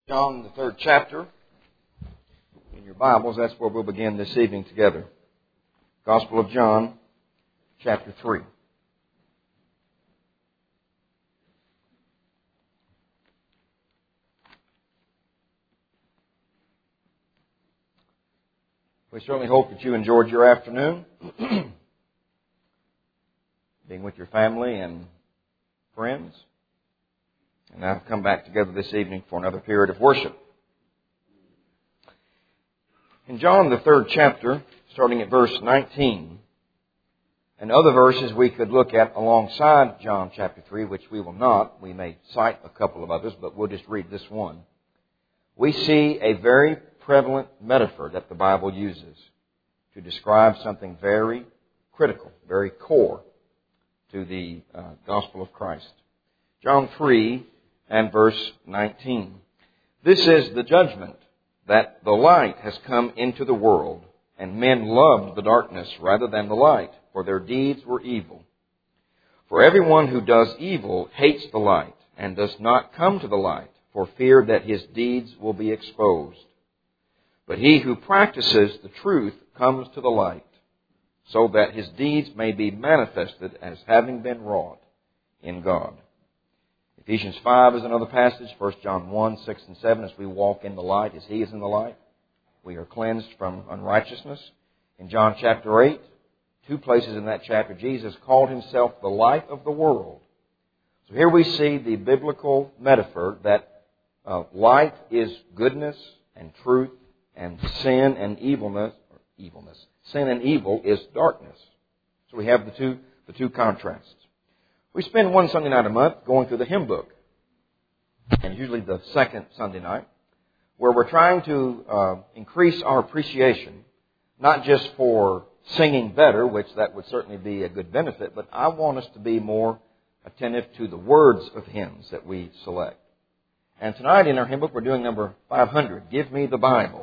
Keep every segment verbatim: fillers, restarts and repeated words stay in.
John, the third chapter. In your Bibles, that's where we'll begin this evening together. Gospel of John, chapter three. We certainly hope that you enjoyed your afternoon, being with your family and friends. And now come back together this evening for another period of worship. In John, the third chapter, starting at verse nineteen, and other verses we could look at alongside John chapter three, which we will not. We may cite a couple of others, but we'll just read this one. We see a very prevalent metaphor that the Bible uses to describe something very critical, very core to the uh, gospel of Christ. John three and verse nineteen. This is the judgment, that the light has come into the world, and men loved the darkness rather than the light, for their deeds were evil. For everyone who does evil hates the light, and does not come to the light, for fear that his deeds will be exposed. But he who practices the truth comes to the light, so that his deeds may be manifested as having been wrought in God. Ephesians five is another passage, First John one, six and seven, as we walk in the light as He is in the light, we are cleansed from unrighteousness. In John chapter eight, two places in that chapter, Jesus called Himself the light of the world. So here we see the biblical metaphor that uh, light is goodness and truth, and sin and evilness, or evilness, sin and evil is darkness. So we have the two, the two contrasts. We spend one Sunday night a month going through the hymn book, and usually the second Sunday night, where we're trying to uh, increase our appreciation, not just for singing better, which that would certainly be a good benefit, but I want us to be more attentive to the words of hymns that we select. And tonight in our hymn book, we're doing number five hundred, Give Me the Bible.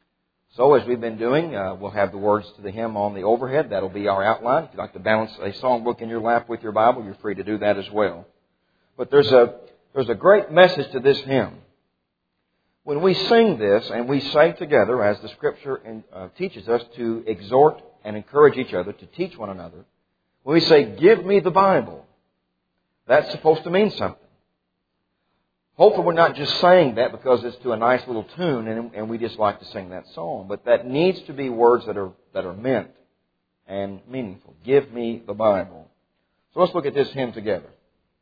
So as we've been doing, uh, we'll have the words to the hymn on the overhead. That'll be our outline. If you'd like to balance a songbook in your lap with your Bible, you're free to do that as well. But there's a there's a great message to this hymn. When we sing this and we say together, as the Scripture in, uh, teaches us to exhort and encourage each other, to teach one another, when we say, give me the Bible, that's supposed to mean something. Hopefully we're not just saying that because it's to a nice little tune and, and we just like to sing that song. But that needs to be words that are that are meant and meaningful. Give me the Bible. So let's look at this hymn together.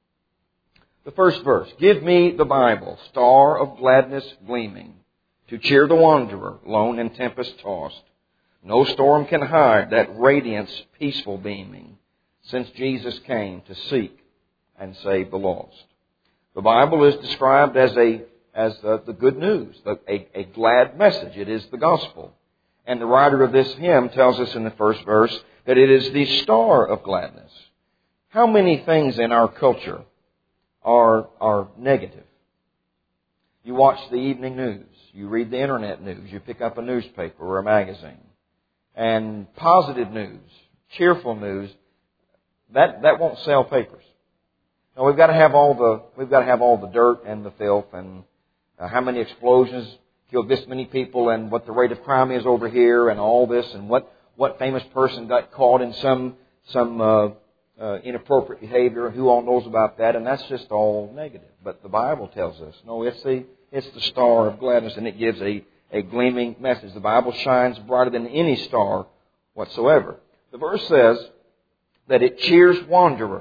The first verse. Give me the Bible, star of gladness gleaming, to cheer the wanderer, lone and tempest tossed. No storm can hide that radiance peaceful beaming, since Jesus came to seek and save the lost. The Bible is described as a as the, the good news, the, a, a glad message. It is the gospel. And the writer of this hymn tells us in the first verse that it is the star of gladness. How many things in our culture are, are negative? You watch the evening news. You read the internet news. You pick up a newspaper or a magazine. And positive news, cheerful news, that, that won't sell papers. Now we've got to have all the we've got to have all the dirt and the filth and uh, how many explosions killed this many people and what the rate of crime is over here and all this and what, what famous person got caught in some some uh, uh, inappropriate behavior. Who all knows about that? And that's just all negative. But the Bible tells us no, it's the it's the star of gladness, and it gives a a gleaming message. The Bible shines brighter than any star whatsoever. The verse says that it cheers wanderers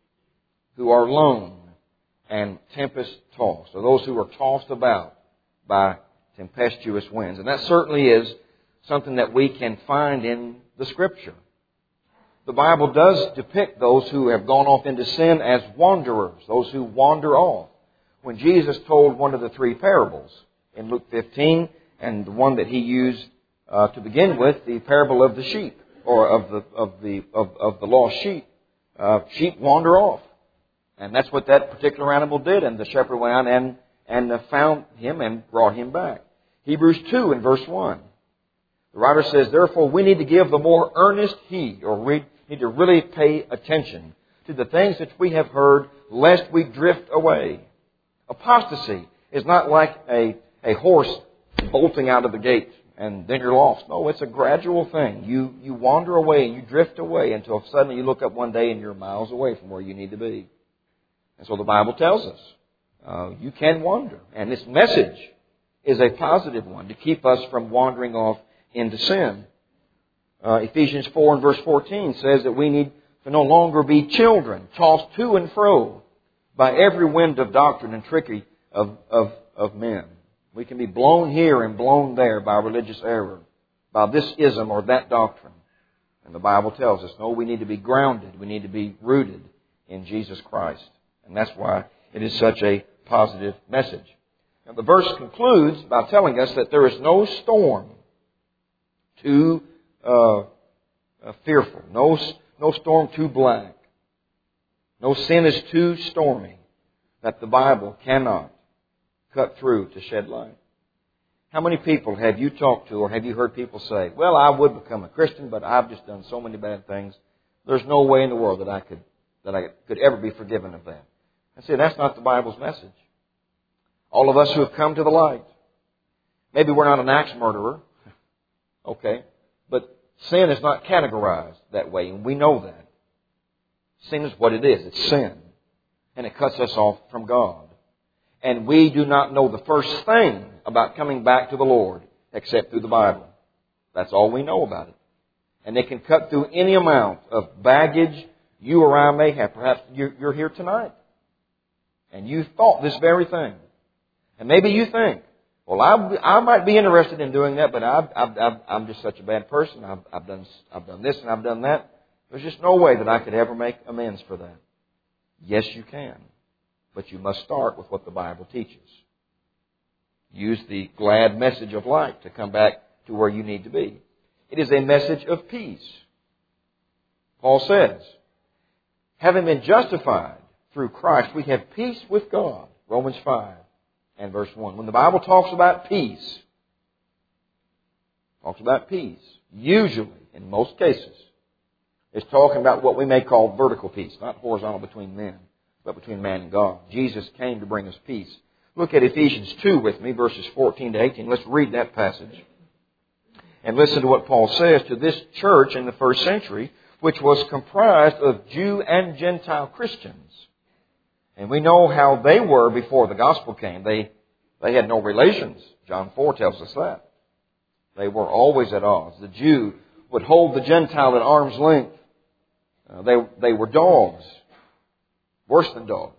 who are lone and tempest-tossed, or those who are tossed about by tempestuous winds. And that certainly is something that we can find in the Scripture. The Bible does depict those who have gone off into sin as wanderers, those who wander off. When Jesus told one of the three parables in Luke fifteen, and the one that He used uh, to begin with, the parable of the sheep, or of the of the of, of the lost sheep, uh, sheep wander off. And that's what that particular animal did. And the shepherd went out and, and found him and brought him back. Hebrews two in verse one. The writer says, therefore we need to give the more earnest heed, or we need to really pay attention to the things that we have heard, lest we drift away. Apostasy is not like a, a horse bolting out of the gate and then you're lost. No, it's a gradual thing. You, you wander away and you drift away until suddenly you look up one day and you're miles away from where you need to be. And so the Bible tells us uh, you can wander. And this message is a positive one to keep us from wandering off into sin. Uh, Ephesians four and verse fourteen says that we need to no longer be children, tossed to and fro by every wind of doctrine and trickery of, of, of men. We can be blown here and blown there by religious error, by this ism or that doctrine. And the Bible tells us, no, we need to be grounded. We need to be rooted in Jesus Christ. And that's why it is such a positive message. And the verse concludes by telling us that there is no storm too uh, uh, fearful, no, no storm too black, no sin is too stormy that the Bible cannot cut through to shed light. How many people have you talked to or have you heard people say, well, I would become a Christian, but I've just done so many bad things. There's no way in the world that I could that I could ever be forgiven of that. I say that's not the Bible's message. All of us who have come to the light, maybe we're not an axe murderer, okay, but sin is not categorized that way, and we know that. Sin is what it is. It's sin. And it cuts us off from God. And we do not know the first thing about coming back to the Lord except through the Bible. That's all we know about it. And it can cut through any amount of baggage you or I may have. Perhaps you're here tonight and you thought this very thing. And maybe you think, well, I, I might be interested in doing that, but I've, I've, I've, I'm just such a bad person. I've, I've, done, I've done this and I've done that. There's just no way that I could ever make amends for that. Yes, you can. But you must start with what the Bible teaches. Use the glad message of light to come back to where you need to be. It is a message of peace. Paul says, having been justified through Christ, we have peace with God. Romans five and verse one. When the Bible talks about peace, talks about peace, usually, in most cases, it's talking about what we may call vertical peace, not horizontal between men, but between man and God. Jesus came to bring us peace. Look at Ephesians two with me, verses fourteen to eighteen. Let's read that passage. And listen to what Paul says to this church in the first century, which was comprised of Jew and Gentile Christians. And we know how they were before the gospel came. They, they had no relations. John four tells us that. They were always at odds. The Jew would hold the Gentile at arm's length. Uh, they, they were dogs. Worse than dogs.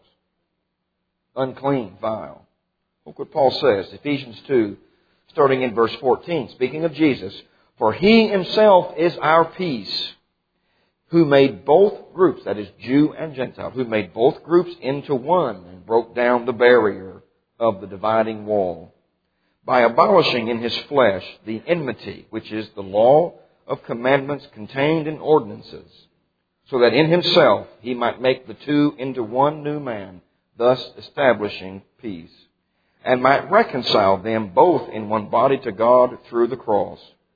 Unclean, vile. Look what Paul says, Ephesians two, starting in verse fourteen. Speaking of Jesus, for He Himself is our peace, who made both groups, that is Jew and Gentile, who made both groups into one and broke down the barrier of the dividing wall by abolishing in His flesh the enmity, which is the law of commandments contained in ordinances, so that in Himself He might make the two into one new man, thus establishing peace, and might reconcile them both in one body to God through the cross,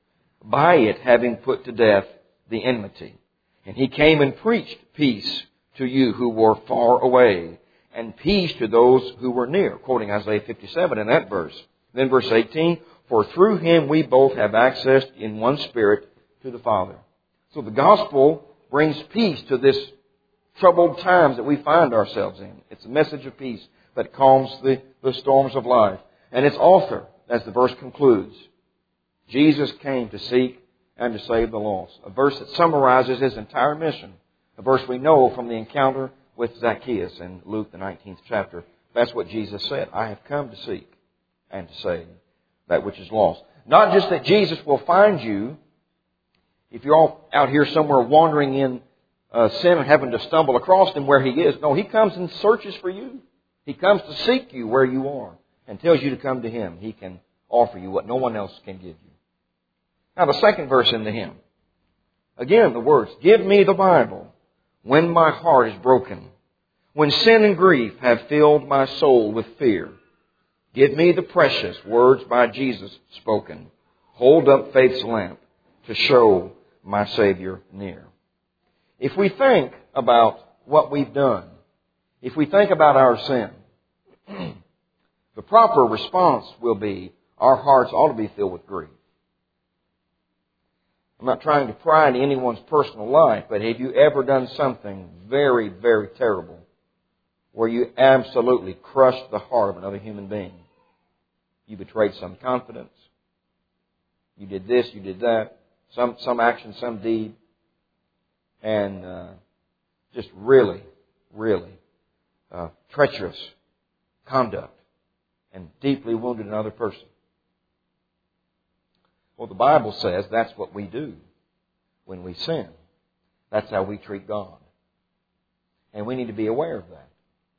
by it having put to death the enmity. And He came and preached peace to you who were far away, and peace to those who were near, quoting Isaiah fifty-seven in that verse. Then verse eighteen, for through Him we both have access in one Spirit to the Father. So the gospel brings peace to this troubled times that we find ourselves in. It's a message of peace that calms the, the storms of life. And its author, as the verse concludes, Jesus came to seek and to save the lost. A verse that summarizes His entire mission. A verse we know from the encounter with Zacchaeus in Luke, the nineteenth chapter. That's what Jesus said. I have come to seek and to save that which is lost. Not just that Jesus will find you if you're all out here somewhere wandering in uh, sin and having to stumble across Him where He is. No, He comes and searches for you. He comes to seek you where you are and tells you to come to Him. He can offer you what no one else can give you. Now the second verse in the hymn. Again, the words, give me the Bible when my heart is broken, when sin and grief have filled my soul with fear. Give me the precious words by Jesus spoken. Hold up faith's lamp to show my Savior near. If we think about what we've done, if we think about our sin, The proper response will be, our hearts ought to be filled with grief. I'm not trying to pry into anyone's personal life, but have you ever done something very, very terrible where you absolutely crushed the heart of another human being? You betrayed some confidence. You did this, you did that, some some action, some deed, and uh, just really, really uh, treacherous conduct and deeply wounded another person. Well, the Bible says that's what we do when we sin. That's how we treat God. And we need to be aware of that.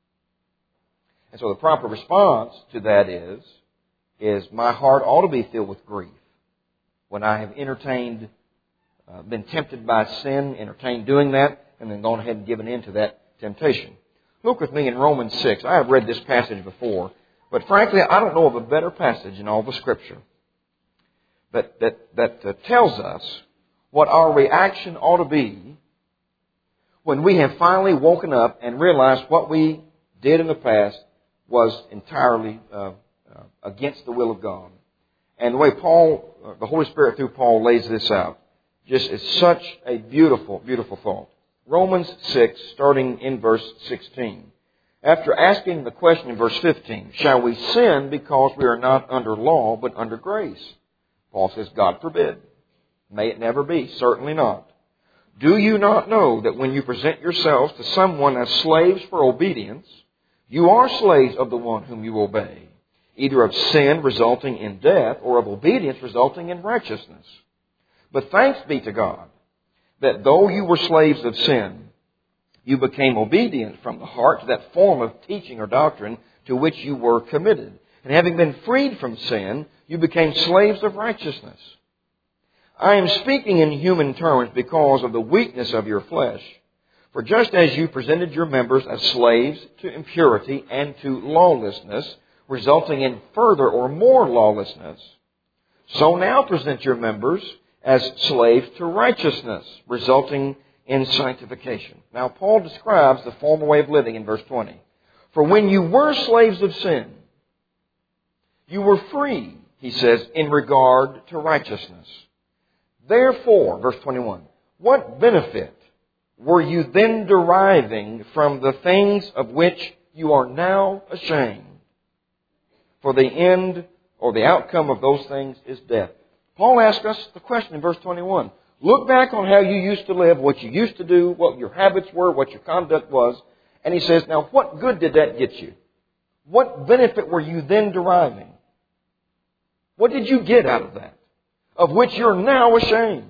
And so the proper response to that is, is my heart ought to be filled with grief when I have entertained, uh, been tempted by sin, entertained doing that, and then gone ahead and given in to that temptation. Look with me in Romans six. I have read this passage before, but frankly, I don't know of a better passage in all the Scripture that, that, that uh, tells us what our reaction ought to be when we have finally woken up and realized what we did in the past was entirely uh, uh, against the will of God. And the way Paul, uh, the Holy Spirit through Paul lays this out, just is such a beautiful, beautiful thought. Romans six, starting in verse sixteen. After asking the question in verse fifteen, shall we sin because we are not under law but under grace? Paul says, God forbid. May it never be. Certainly not. Do you not know that when you present yourselves to someone as slaves for obedience, you are slaves of the one whom you obey, either of sin resulting in death or of obedience resulting in righteousness? But thanks be to God that though you were slaves of sin, you became obedient from the heart to that form of teaching or doctrine to which you were committed. And having been freed from sin, you became slaves of righteousness. I am speaking in human terms because of the weakness of your flesh. For just as you presented your members as slaves to impurity and to lawlessness, resulting in further or more lawlessness, so now present your members as slaves to righteousness, resulting in sanctification. Now, Paul describes the former way of living in verse twenty. For when you were slaves of sin, you were free, he says, in regard to righteousness. Therefore, verse twenty-one, what benefit were you then deriving from the things of which you are now ashamed? For the end or the outcome of those things is death. Paul asks us the question in verse twenty-one. Look back on how you used to live, what you used to do, what your habits were, what your conduct was. And he says, now what good did that get you? What benefit were you then deriving? What did you get out of that? Of which you're now ashamed.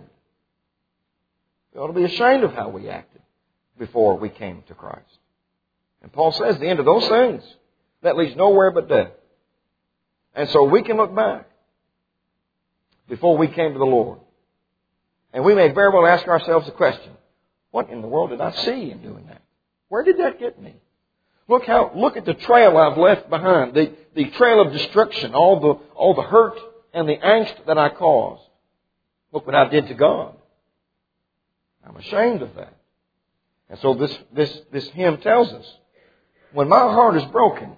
We ought to be ashamed of how we acted before we came to Christ. And Paul says the end of those things, that leads nowhere but death. And so we can look back before we came to the Lord. And we may very well ask ourselves the question, what in the world did I see in doing that? Where did that get me? Look how, look at the trail I've left behind, the, the trail of destruction, all the, all the hurt and the angst that I caused. Look what I did to God. I'm ashamed of that. And so this, this, this hymn tells us, when my heart is broken,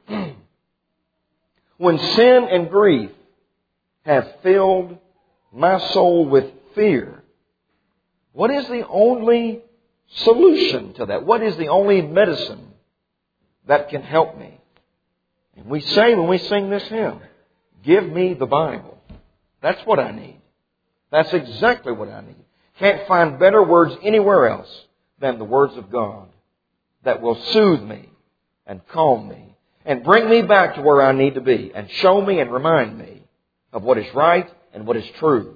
when sin and grief have filled my soul with fear, what is the only solution to that? What is the only medicine that can help me? And we say when we sing this hymn, give me the Bible. That's what I need. That's exactly what I need. Can't find better words anywhere else than the words of God that will soothe me and calm me and bring me back to where I need to be and show me and remind me of what is right and what is true.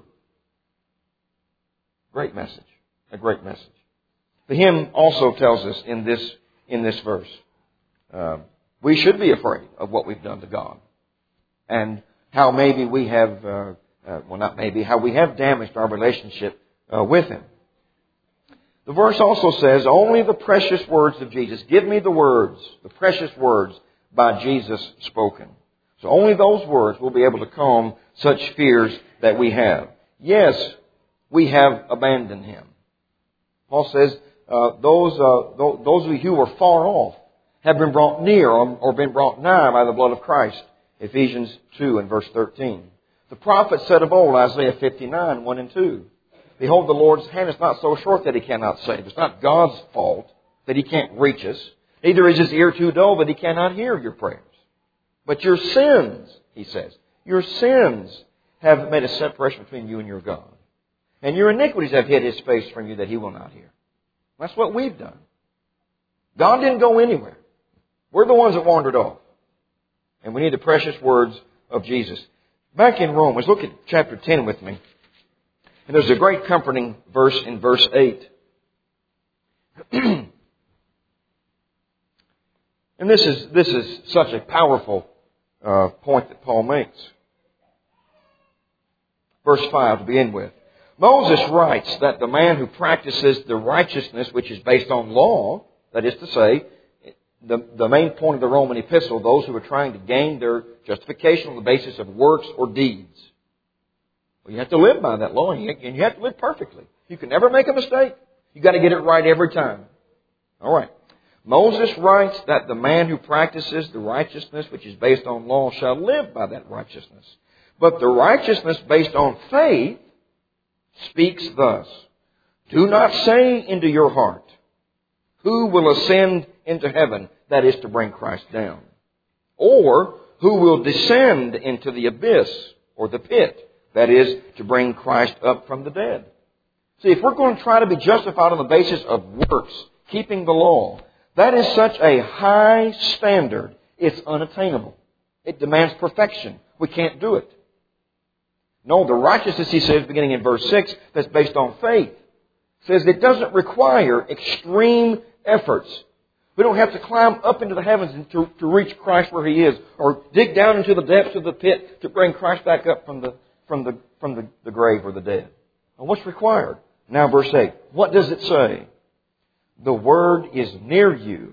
Great message. A great message. The hymn also tells us in this, in this verse, uh, we should be afraid of what we've done to God and how maybe we have, uh, uh, well not maybe, how we have damaged our relationship uh, with Him. The verse also says, only the precious words of Jesus. Give me the words, the precious words by Jesus spoken. So only those words will be able to calm such fears that we have. Yes, we have abandoned Him. Paul says, uh, those, uh, th- those of you who were far off have been brought near or been brought nigh by the blood of Christ. Ephesians two and verse thirteen. The prophet said of old, Isaiah fifty-nine, one and two, Behold, the Lord's hand is not so short that He cannot save. It's not God's fault that He can't reach us. Neither is His ear too dull that He cannot hear your prayers. But your sins, He says, your sins have made a separation between you and your God. And your iniquities have hid His face from you that He will not hear. That's what we've done. God didn't go anywhere. We're the ones that wandered off. And we need the precious words of Jesus. Back in Romans, look at chapter ten with me. And there's a great comforting verse in verse eight. And this is, this is such a powerful uh, point that Paul makes. Verse five to begin with. Moses writes that the man who practices the righteousness which is based on law, that is to say, the, the main point of the Roman epistle, those who are trying to gain their justification on the basis of works or deeds. Well, you have to live by that law, and you, and you have to live perfectly. You can never make a mistake. You've got to get it right every time. All right. Moses writes that the man who practices the righteousness which is based on law shall live by that righteousness. But the righteousness based on faith speaks thus. Do not say into your heart, who will ascend into heaven, that is to bring Christ down. Or who will descend into the abyss or the pit, that is to bring Christ up from the dead. See, if we're going to try to be justified on the basis of works, keeping the law, that is such a high standard, it's unattainable. It demands perfection. We can't do it. No, the righteousness, he says, beginning in verse six, that's based on faith, says it doesn't require extreme efforts. We don't have to climb up into the heavens to, to reach Christ where He is, or dig down into the depths of the pit to bring Christ back up from the from the from the, the grave or the dead. Well, what's required? Now, verse eight. What does it say? The word is near you,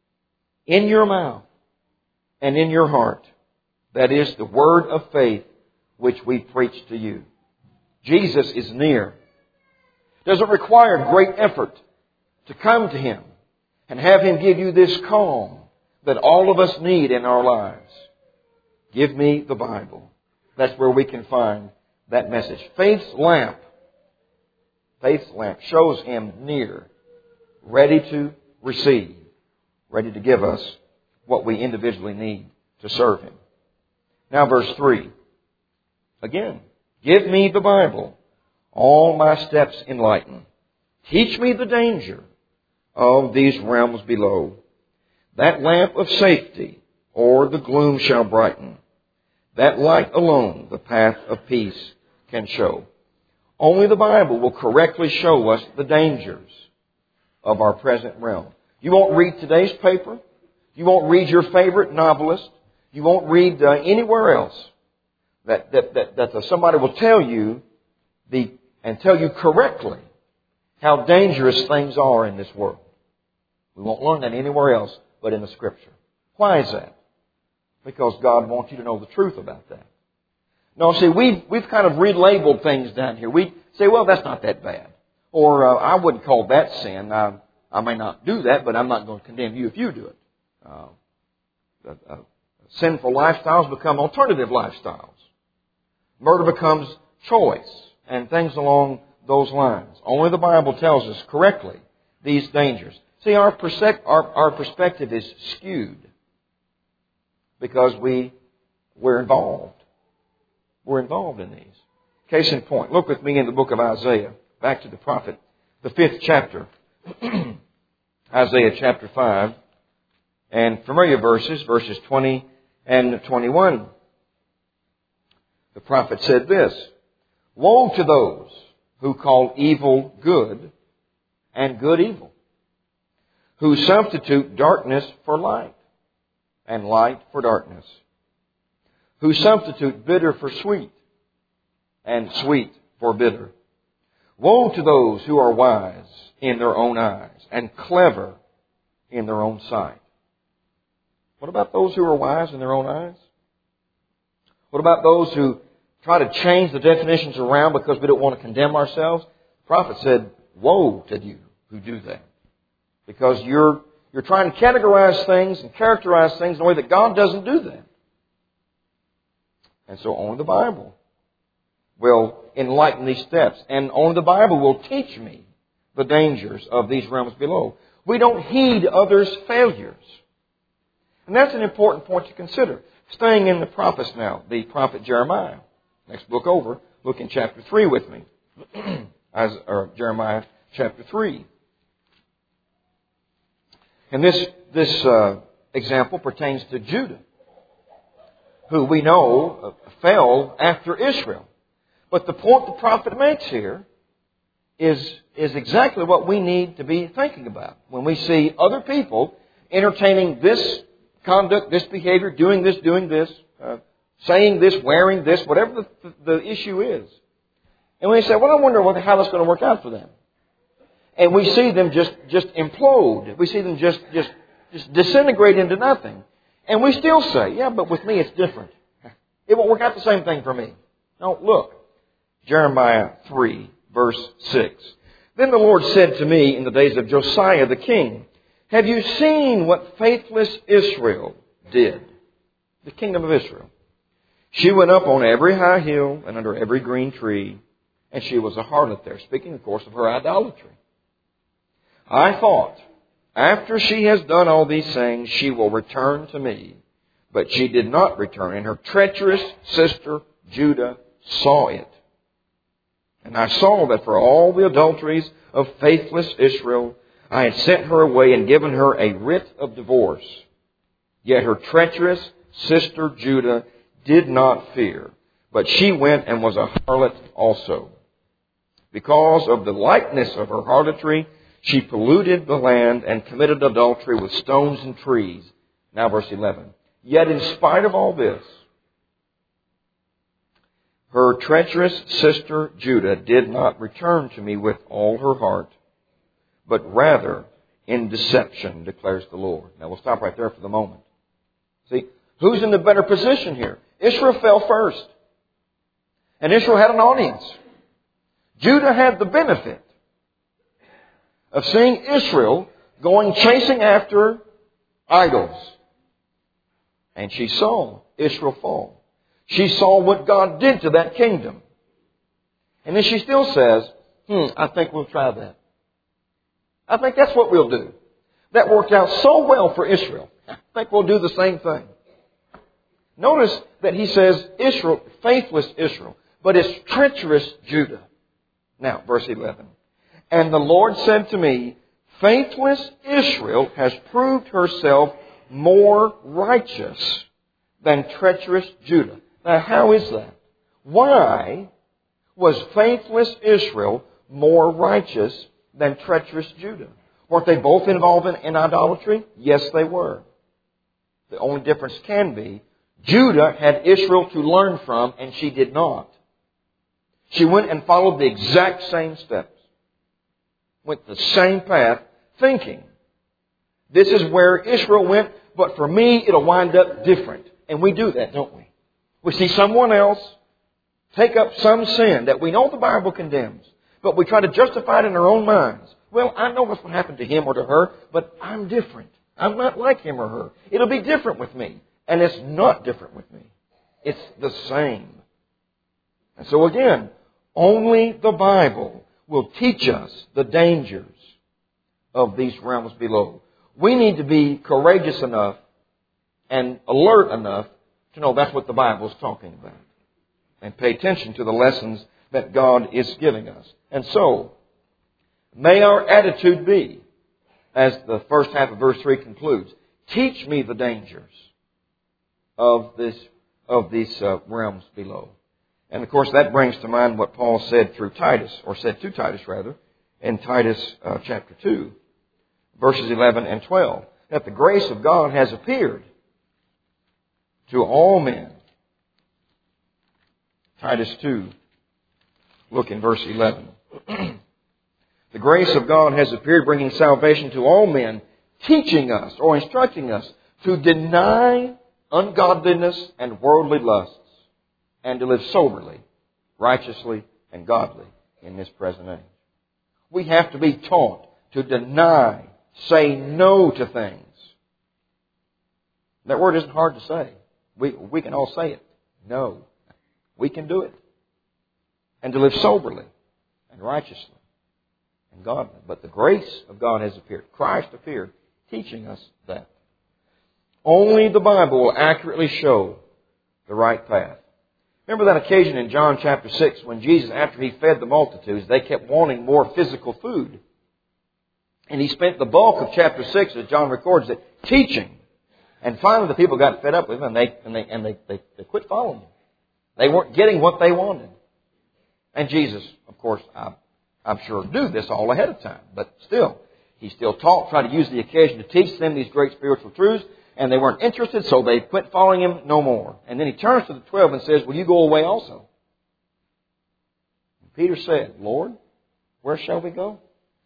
in your mouth and in your heart. That is the word of faith which we preach to you. Jesus is near. Does it require great effort to come to Him and have Him give you this calm that all of us need in our lives? Give me the Bible. That's where we can find that message. Faith's lamp. Faith's lamp shows Him near, ready to receive, ready to give us what we individually need to serve Him. Now verse three. Again, give me the Bible, all my steps enlighten. Teach me the danger of these realms below. That lamp of safety or the gloom shall brighten. That light alone the path of peace can show. Only the Bible will correctly show us the dangers of our present realm. You won't read today's paper. You won't read your favorite novelist. You won't read uh, anywhere else that, that, that, that somebody will tell you the and tell you correctly how dangerous things are in this world. We won't learn that anywhere else but in the Scripture. Why is that? Because God wants you to know the truth about that. No, see, we've, we've kind of relabeled things down here. We say, well, that's not that bad. Or uh, I wouldn't call that sin. I, I may not do that, but I'm not going to condemn you if you do it. Uh, uh, uh, sinful lifestyles become alternative lifestyles. Murder becomes choice and things along those lines. Only the Bible tells us correctly these dangers. See, our, perse- our, our perspective is skewed because we, we're involved. We're involved in these. Case in point, look with me in the book of Isaiah, back to the prophet, the fifth chapter. Isaiah chapter five, and familiar verses, verses twenty and twenty-one. The prophet said this, Woe to those who call evil good and good evil, who substitute darkness for light and light for darkness, who substitute bitter for sweet and sweet for bitter. Woe to those who are wise in their own eyes and clever in their own sight. What about those who are wise in their own eyes? What about those who try to change the definitions around because we don't want to condemn ourselves? The prophet said, woe to you who do that. Because you're, You're trying to categorize things and characterize things in a way that God doesn't do that. And so only the Bible will enlighten these steps. And only the Bible will teach me the dangers of these realms below. We don't heed others' failures. And that's an important point to consider. Staying in the prophets now, the prophet Jeremiah. Next book over, look in chapter three with me. As, or Jeremiah chapter three. And this, this uh, example pertains to Judah, who we know uh, fell after Israel. But the point the prophet makes here is, is exactly what we need to be thinking about. When we see other people entertaining this conduct, this behavior, doing this, doing this, uh, saying this, wearing this, whatever the, the issue is. And we say, well, I wonder what, how that's going to work out for them. And we see them just, just implode. We see them just, just, just disintegrate into nothing. And we still say, yeah, but with me it's different. It won't work out the same thing for me. No, look. Jeremiah three, verse six. Then the Lord said to me in the days of Josiah the king, have you seen what faithless Israel did? The kingdom of Israel. She went up on every high hill and under every green tree, and she was a harlot there. Speaking, of course, of her idolatry. I thought, after she has done all these things, she will return to me. But she did not return, and her treacherous sister Judah saw it. And I saw that for all the adulteries of faithless Israel, I had sent her away and given her a writ of divorce. Yet her treacherous sister Judah did not fear, but she went and was a harlot also. Because of the likeness of her harlotry, she polluted the land and committed adultery with stones and trees. Now verse eleven. Yet in spite of all this, her treacherous sister Judah did not return to me with all her heart, but rather in deception, declares the Lord. Now we'll stop right there for the moment. See, who's in the better position here? Israel fell first. And Israel had an audience. Judah had the benefit of seeing Israel going chasing after idols. And she saw Israel fall. She saw what God did to that kingdom. And then she still says, hmm, I think we'll try that. I think that's what we'll do. That worked out so well for Israel. I think we'll do the same thing. Notice that he says Israel, faithless Israel, but it's treacherous Judah. Now, verse eleven. And the Lord said to me, faithless Israel has proved herself more righteous than treacherous Judah. Now, how is that? Why was faithless Israel more righteous than treacherous Judah? Weren't they both involved in, in idolatry? Yes, they were. The only difference can be Judah had Israel to learn from, and she did not. She went and followed the exact same steps. Went the same path, thinking, this is where Israel went, but for me it'll wind up different. And we do that, don't we? We see someone else take up some sin that we know the Bible condemns, but we try to justify it in our own minds. Well, I know what's going to happen to him or to her, but I'm different. I'm not like him or her. It'll be different with me. And it's not different with me. It's the same. And so again, only the Bible will teach us the dangers of these realms below. We need to be courageous enough and alert enough to know that's what the Bible is talking about. And pay attention to the lessons that God is giving us. And so, may our attitude be, as the first half of verse three concludes, teach me the dangers of this of these uh, realms below. And of course that brings to mind what Paul said through Titus, or said to Titus rather, in Titus uh, chapter two, verses eleven and twelve, that the grace of God has appeared to all men. Titus two, look in verse eleven. The grace of God has appeared, bringing salvation to all men, teaching us or instructing us to deny ungodliness and worldly lusts, and to live soberly, righteously, and godly in this present age. We have to be taught to deny Say no to things. That word isn't hard to say. We, we can all say it. No. We can do it. And to live soberly and righteously and godly. But the grace of God has appeared. Christ appeared, teaching us that. Only the Bible will accurately show the right path. Remember that occasion in John chapter six when Jesus, after He fed the multitudes, they kept wanting more physical food. And He spent the bulk of chapter six, as John records it, teaching. And finally the people got fed up with Him and they, and they, and they, they, they quit following Him. They weren't getting what they wanted. And Jesus, of course, I, I'm sure knew this all ahead of time. But still, He still taught, tried to use the occasion to teach them these great spiritual truths. And they weren't interested, so they quit following Him no more. And then He turns to the twelve and says, will you go away also? And Peter said, Lord, where shall we go?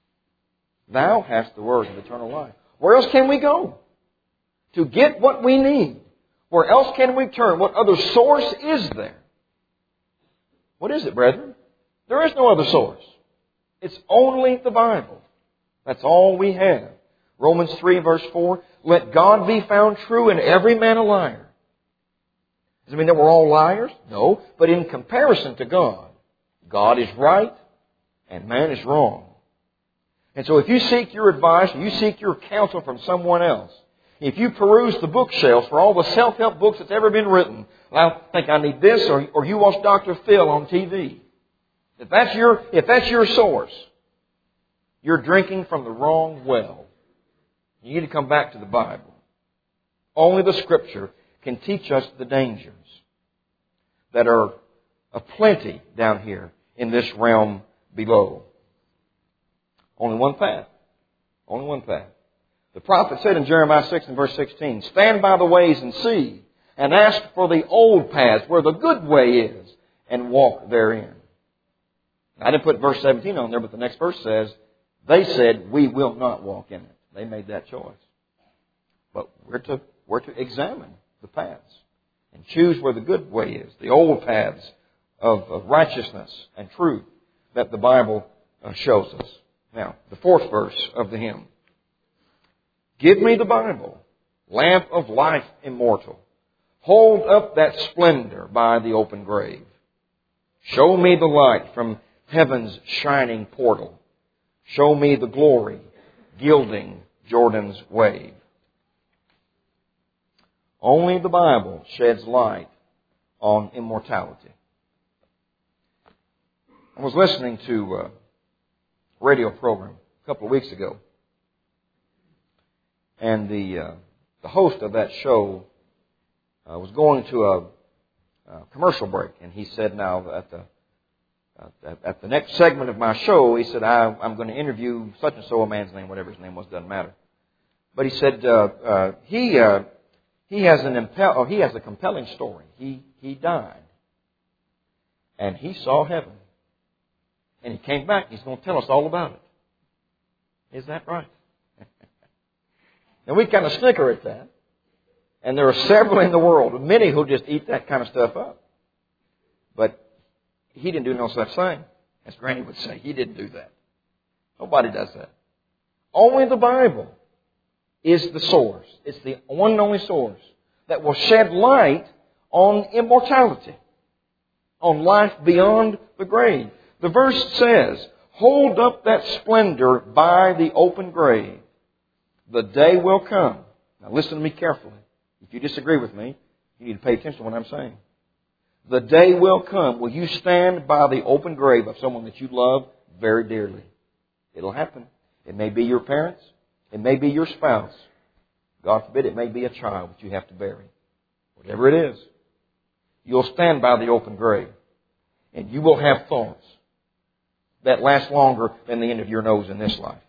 Thou hast the words of eternal life. Where else can we go to get what we need? Where else can we turn? What other source is there? What is it, brethren? There is no other source. It's only the Bible. That's all we have. Romans three verse four, let God be found true and every man a liar. Does it mean that we're all liars? No. But in comparison to God, God is right and man is wrong. And so if you seek your advice, or you seek your counsel from someone else, if you peruse the bookshelves for all the self-help books that's ever been written, I think I need this, or, or you watch Doctor Phil on T V. If that's your, if that's your source, you're drinking from the wrong well. You need to come back to the Bible. Only the Scripture can teach us the dangers that are aplenty down here in this realm below. Only one path. Only one path. The prophet said in Jeremiah six and verse sixteen, stand by the ways and see, and ask for the old paths where the good way is, and walk therein. I didn't put verse seventeen on there, but the next verse says, they said, we will not walk in it. They made that choice. But we're to, we're to examine the paths and choose where the good way is, the old paths of, of righteousness and truth that the Bible uh, shows us. Now, the fourth verse of the hymn. Give me the Bible, lamp of life immortal. Hold up that splendor by the open grave. Show me the light from heaven's shining portal. Show me the glory gilding Jordan's wave. Only the Bible sheds light on immortality. I was listening to a radio program a couple of weeks ago. And the uh, the host of that show uh, was going to a, a commercial break. And he said, now, at the uh, at the next segment of my show, he said, I, I'm going to interview such and so, a man's name, whatever his name was, doesn't matter. But he said, uh, uh, he uh, he has an impel- oh, he has a compelling story. He he died. And he saw heaven. And he came back. He's going to tell us all about it. Is that right? And we kind of snicker at that. And there are several in the world, many who just eat that kind of stuff up. But he didn't do no such thing. As Granny would say, he didn't do that. Nobody does that. Only the Bible is the source. It's the one and only source that will shed light on immortality, on life beyond the grave. The verse says, hold up that splendor by the open grave. The day will come. Now listen to me carefully. If you disagree with me, you need to pay attention to what I'm saying. The day will come. Will you stand by the open grave of someone that you love very dearly? It'll happen. It may be your parents. It may be your spouse. God forbid, it may be a child that you have to bury. Whatever it is, you'll stand by the open grave. And you will have thoughts that last longer than the end of your nose in this life.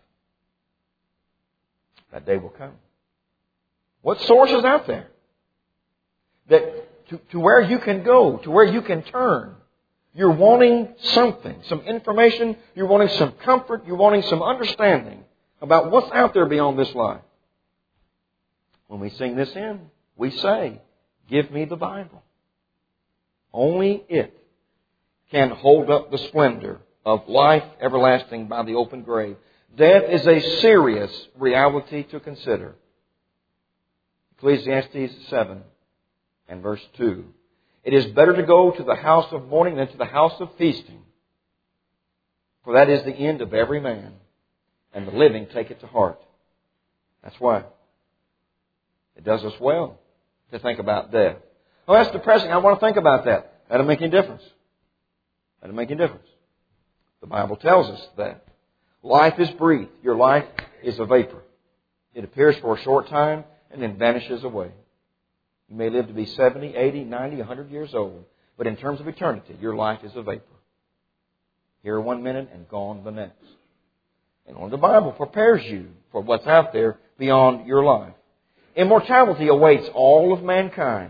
That day will come. What source is out there? That to, to where you can go, to where you can turn. You're wanting something, some information. You're wanting some comfort. You're wanting some understanding about what's out there beyond this life. When we sing this hymn, we say, give me the Bible. Only it can hold up the splendor of life everlasting by the open grave. Death is a serious reality to consider. Ecclesiastes seven and verse two. It is better to go to the house of mourning than to the house of feasting. For that is the end of every man, and the living take it to heart. That's why. It does us well to think about death. Oh, that's depressing. I want to think about that. That doesn't make any difference. That doesn't make any difference. The Bible tells us that. Life is brief. Your life is a vapor. It appears for a short time and then vanishes away. You may live to be seventy, eighty, ninety, one hundred years old. But in terms of eternity, your life is a vapor. Here one minute and gone the next. And only the Bible prepares you for what's out there beyond your life. Immortality awaits all of mankind.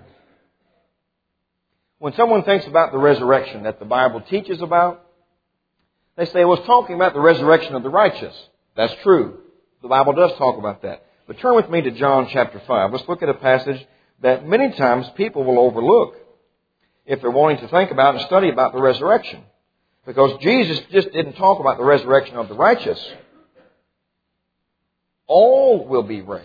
When someone thinks about the resurrection that the Bible teaches about, they say, well, it's talking about the resurrection of the righteous. That's true. The Bible does talk about that. But turn with me to John chapter five. Let's look at a passage that many times people will overlook if they're wanting to think about and study about the resurrection. Because Jesus just didn't talk about the resurrection of the righteous. All will be raised.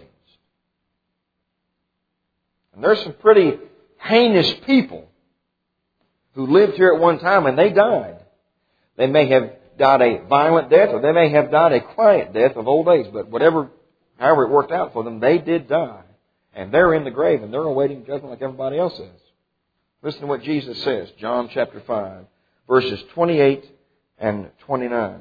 And there's some pretty heinous people who lived here at one time and they died. They may have died a violent death or they may have died a quiet death of old age. But whatever, however it worked out for them, they did die. And they're in the grave and they're awaiting judgment like everybody else is. Listen to what Jesus says, John chapter five, verses twenty-eight and twenty-nine.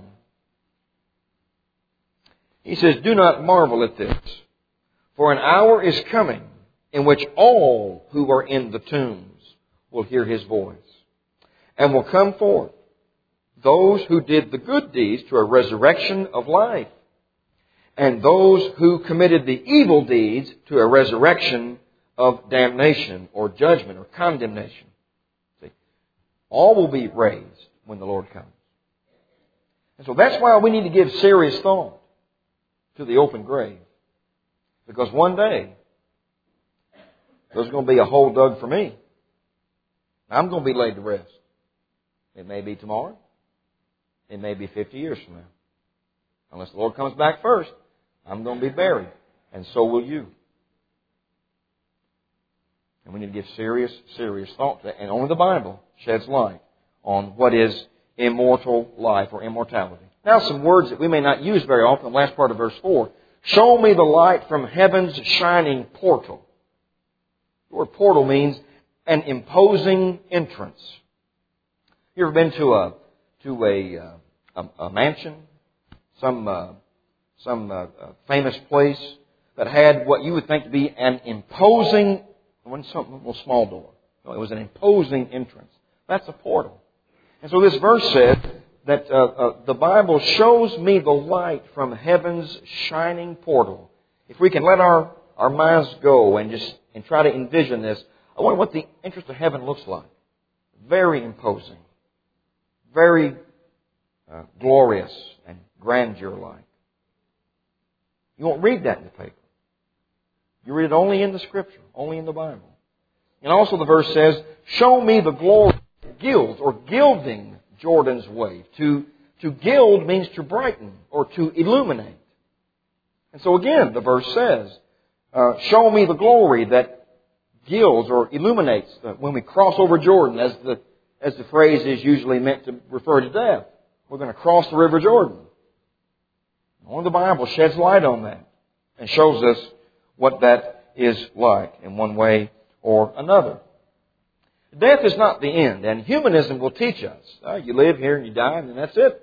He says, do not marvel at this, for an hour is coming in which all who are in the tombs will hear His voice and will come forth, those who did the good deeds to a resurrection of life, and those who committed the evil deeds to a resurrection of damnation or judgment or condemnation. See, all will be raised when the Lord comes. And so that's why we need to give serious thought to the open grave. Because one day, there's going to be a hole dug for me. I'm going to be laid to rest. It may be tomorrow. It may be fifty years from now. Unless the Lord comes back first, I'm going to be buried. And so will you. And we need to give serious, serious thought to that. And only the Bible sheds light on what is immortal life or immortality. Now some words that we may not use very often. The last part of verse four. Show me the light from heaven's shining portal. The word portal means an imposing entrance. You ever been to a to a uh, a, a mansion, some uh, some uh, famous place that had what you would think to be an imposing, it wasn't some little small door. No, it was an imposing entrance. That's a portal. And so this verse says that uh, uh, the Bible shows me the light from heaven's shining portal. If we can let our, our minds go and just and try to envision this, I wonder what the entrance to heaven looks like. Very imposing. Very uh, glorious and grandeur-like. You won't read that in the paper. You read it only in the Scripture, only in the Bible. And also the verse says, show me the glory that gilds or gilding Jordan's wave. To, to gild means to brighten or to illuminate. And so again, the verse says, uh, show me the glory that gilds or illuminates the, when we cross over Jordan, as the as the phrase is usually meant to refer to death. We're going to cross the River Jordan. Only the Bible sheds light on that and shows us what that is like in one way or another. Death is not the end, and humanism will teach us. Uh, you live here and you die, and that's it.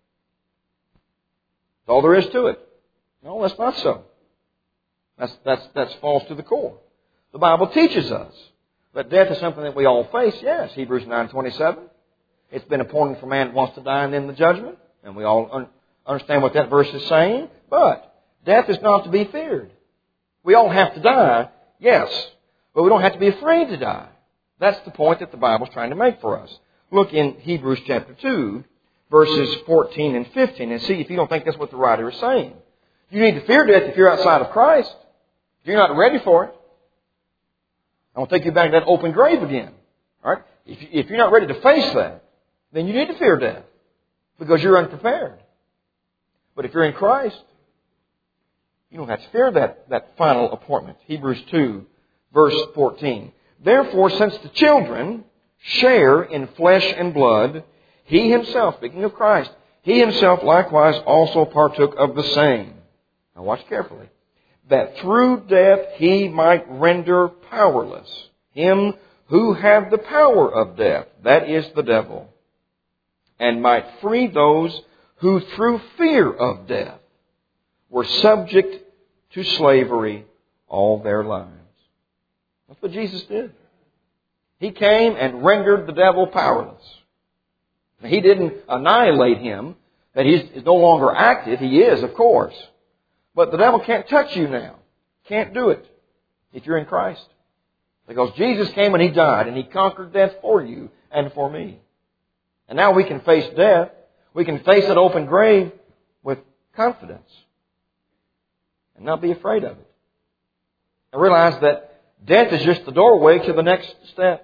That's all there is to it. No, that's not so. That's, that's, that's false to the core. The Bible teaches us that death is something that we all face. Yes, Hebrews nine twenty-seven. It's been appointed for man once to die and then the judgment. And we all un- understand what that verse is saying. But death is not to be feared. We all have to die, yes. But we don't have to be afraid to die. That's the point that the Bible is trying to make for us. Look in Hebrews chapter two, verses fourteen and fifteen, and see if you don't think that's what the writer is saying. You need to fear death if you're outside of Christ. If you're not ready for it, I will take you back to that open grave again. All right? If, you, if you're not ready to face that, then you need to fear death because you're unprepared. But if you're in Christ, you don't have to fear that, that final appointment. Hebrews two, verse fourteen. Therefore, since the children share in flesh and blood, He Himself, speaking of Christ, He Himself likewise also partook of the same. Now watch carefully. That through death He might render powerless him who had the power of death, that is the devil, and might free those who through fear of death were subject to slavery all their lives. That's what Jesus did. He came and rendered the devil powerless. He didn't annihilate him, that he's no longer active. He is, of course. But the devil can't touch you now. Can't do it if you're in Christ. Because Jesus came and He died and He conquered death for you and for me. And now we can face death. We can face that open grave with confidence and not be afraid of it. And realize that death is just the doorway to the next step.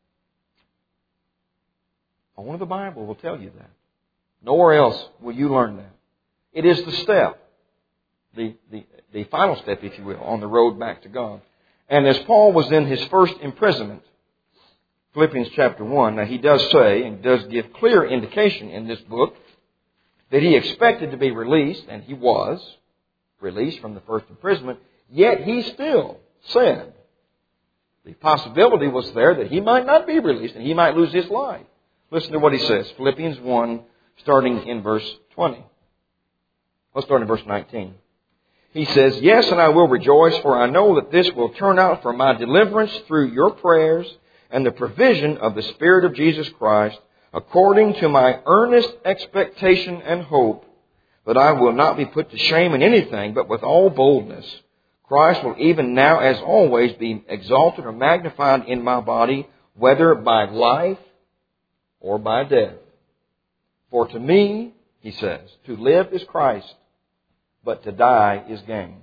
Only the Bible will tell you that. Nowhere else will you learn that. It is the step, the, the, the final step, if you will, on the road back to God. And as Paul was in his first imprisonment, Philippians chapter one, now he does say, and does give clear indication in this book, that he expected to be released, and he was released from the first imprisonment, yet he still said the possibility was there that he might not be released and he might lose his life. Listen to what he says, Philippians one, starting in verse twenty. Let's start in verse nineteen. He says, "Yes, and I will rejoice, for I know that this will turn out for my deliverance through your prayers and the provision of the Spirit of Jesus Christ, according to my earnest expectation and hope, that I will not be put to shame in anything, but with all boldness Christ will even now, as always, be exalted or magnified in my body, whether by life or by death. For to me," he says, "to live is Christ, but to die is gain."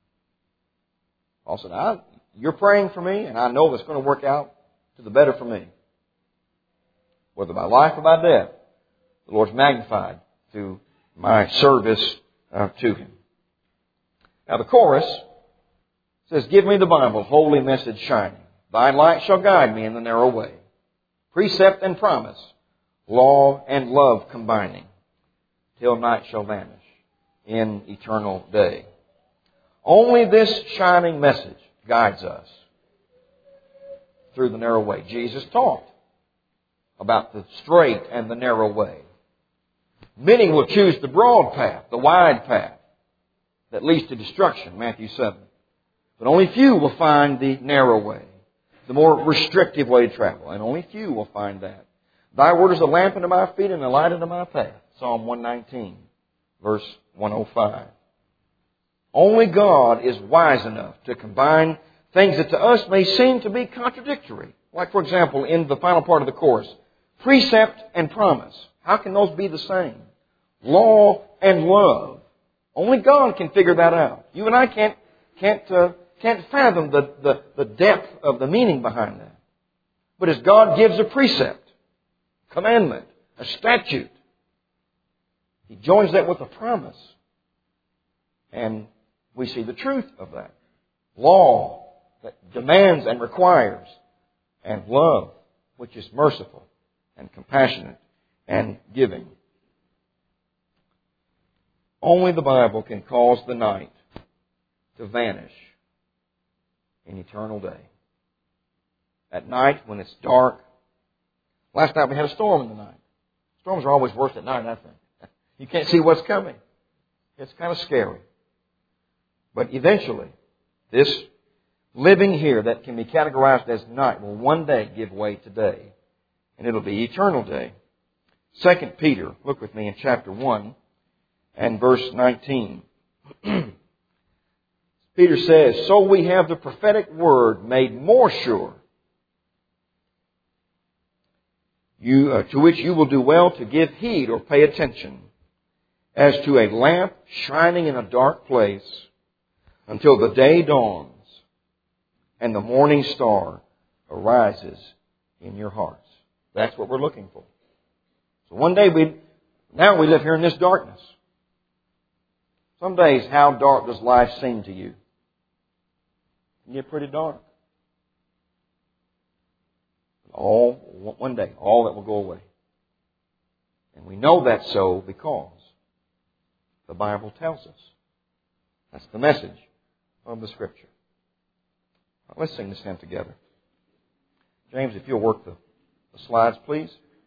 Paul said, I, you're praying for me, and I know it's going to work out to the better for me. Whether by life or by death, the Lord's magnified through my service uh, to Him. Now the chorus says, "Give me the Bible, holy message shining. Thy light shall guide me in the narrow way. Precept and promise, law and love combining, till night shall vanish in eternal day." Only this shining message guides us through the narrow way. Jesus taught about the straight and the narrow way. Many will choose the broad path, the wide path that leads to destruction, Matthew seven. But only few will find the narrow way, the more restrictive way to travel. And only few will find that. "Thy word is a lamp unto my feet and a light unto my path." Psalm one nineteen, verse one oh five. Only God is wise enough to combine things that to us may seem to be contradictory. Like, for example, in the final part of the chorus, precept and promise. How can those be the same? Law and love. Only God can figure that out. You and I can't can't uh, can't fathom the, the, the depth of the meaning behind that. But as God gives a precept, commandment, a statute, He joins that with a promise. And we see the truth of that. Law that demands and requires, and love, which is merciful and compassionate and giving. Only the Bible can cause the night to vanish in eternal day. At night, when it's dark. Last night we had a storm in the night. Storms are always worse at night, I think. You can't see what's coming. It's kind of scary. But eventually, this living here that can be categorized as night will one day give way to day. And it'll be eternal day. Second Peter, look with me in chapter one and verse nineteen. Peter says, "So we have the prophetic word made more sure, you, uh, to which you will do well to give heed or pay attention, as to a lamp shining in a dark place, until the day dawns and the morning star arises in your hearts." That's what we're looking for. So one day we, now we live here in this darkness. Some days, how dark does life seem to you? It can get pretty dark. All, one day, all that will go away. And we know that's so because the Bible tells us. That's the message of the Scripture. Now, let's sing this hymn together. James, if you'll work the, the slides, please.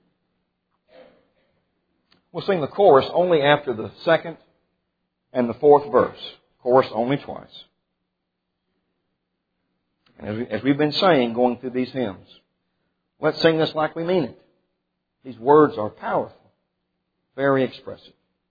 We'll sing the chorus only after the second and the fourth verse. Chorus only twice. And as, we, as we've been saying, going through these hymns, let's sing this like we mean it. These words are powerful, very expressive.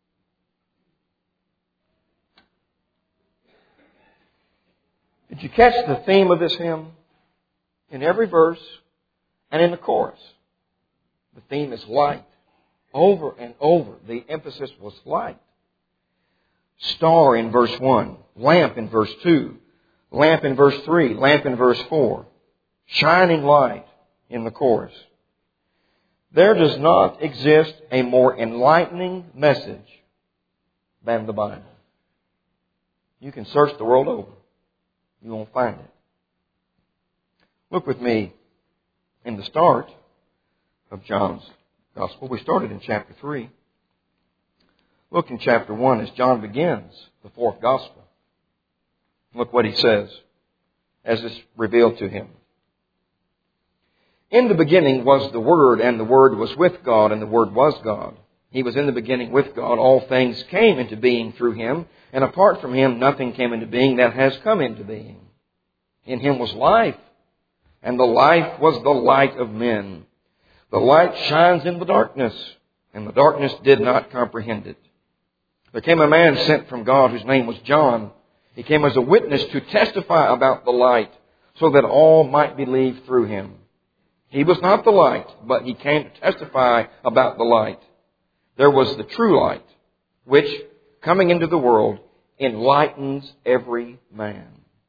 Did you catch the theme of this hymn? In every verse and in the chorus, the theme is light. Over and over, the emphasis was light. Star in verse one, lamp in verse two, lamp in verse three, lamp in verse four, shining light in the chorus. There does not exist a more enlightening message than the Bible. You can search the world over. You won't find it. Look with me in the start of John's Gospel. We started in chapter three. Look in chapter one as John begins the fourth Gospel. Look what he says as it's revealed to him. In the beginning was the Word, and the Word was with God, and the Word was God. He was in the beginning with God. All things came into being through Him, and apart from Him nothing came into being that has come into being. In Him was life, and the life was the light of men. The light shines in the darkness, and the darkness did not comprehend it. There came a man sent from God whose name was John. He came as a witness to testify about the light, so that all might believe through him. He was not the light, but he came to testify about the light. There was the true light, which, coming into the world, enlightens every man.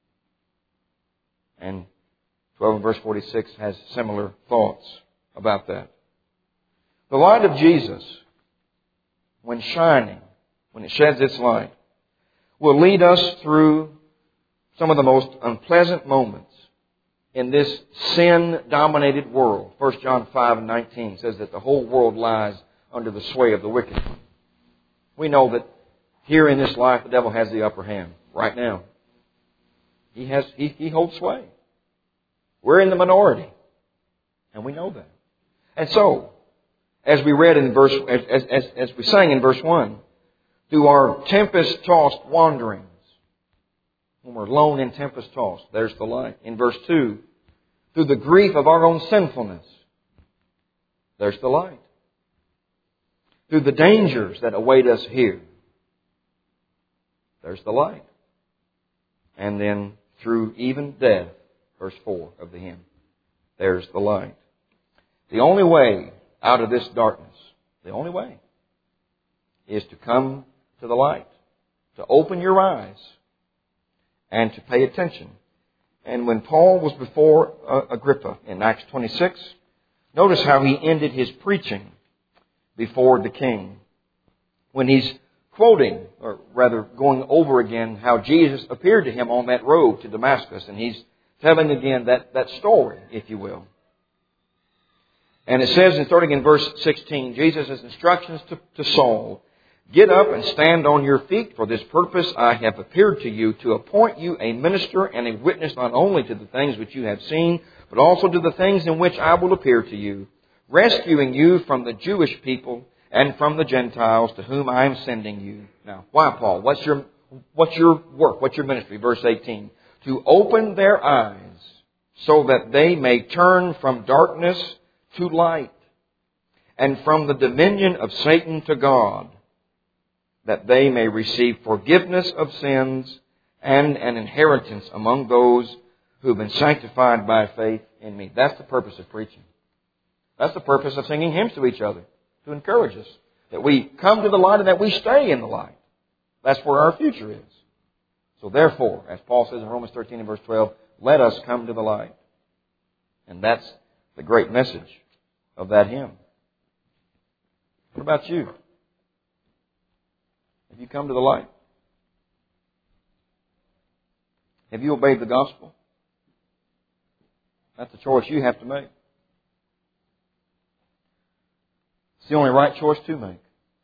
And twelve and verse forty-six has similar thoughts about that. The light of Jesus, when shining, when it sheds its light, will lead us through some of the most unpleasant moments in this sin-dominated world. First John five and nineteen says that the whole world lies under the sway of the wicked one. We know that here in this life the devil has the upper hand right now. He has he, he holds sway. We're in the minority, and we know that. And so, as we read in verse, as, as, as we sang in verse one, through our tempest-tossed wanderings, when we're lone and tempest-tossed, there's the light. In verse two, through the grief of our own sinfulness, there's the light. Through the dangers that await us here, there's the light. And then through even death, verse four of the hymn, there's the light. The only way out of this darkness, the only way, is to come to the light, to open your eyes, and to pay attention. And when Paul was before Agrippa in Acts twenty-six, notice how he ended his preaching before the king. When he's quoting, or rather going over again, how Jesus appeared to him on that road to Damascus. And he's telling again that, that story, if you will. And it says, and starting in verse sixteen, Jesus' instructions to, to Saul, "Get up and stand on your feet. For this purpose I have appeared to you, to appoint you a minister and a witness not only to the things which you have seen, but also to the things in which I will appear to you, rescuing you from the Jewish people and from the Gentiles to whom I am sending you." Now, why, Paul? What's your, what's your work? What's your ministry? Verse eighteen. "To open their eyes so that they may turn from darkness to light, and from the dominion of Satan to God, that they may receive forgiveness of sins and an inheritance among those who have been sanctified by faith in me." That's the purpose of preaching. That's the purpose of singing hymns to each other, to encourage us that we come to the light and that we stay in the light. That's where our future is. So therefore, as Paul says in Romans thirteen and verse twelve, let us come to the light. And that's the great message of that hymn. What about you? Have you come to the light? Have you obeyed the gospel? That's a choice you have to make. It's the only right choice to make.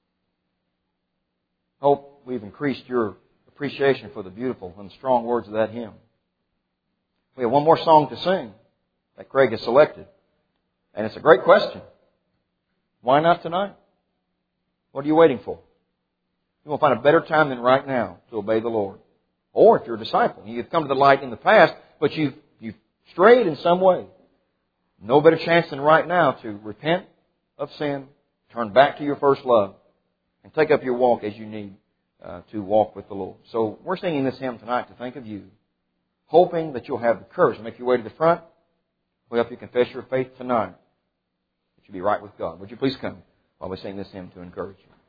Hope we've increased your appreciation for the beautiful and strong words of that hymn. We have one more song to sing that Craig has selected. And it's a great question. Why not tonight? What are you waiting for? You won't find a better time than right now to obey the Lord. Or if you're a disciple, you've come to the light in the past, but you've, you've strayed in some way. No better chance than right now to repent of sin, turn back to your first love, and take up your walk as you need uh, to walk with the Lord. So we're singing this hymn tonight to think of you, hoping that you'll have the courage to make your way to the front. We'll help you confess your faith tonight, that you'll be right with God. Would you please come while we sing this hymn to encourage you?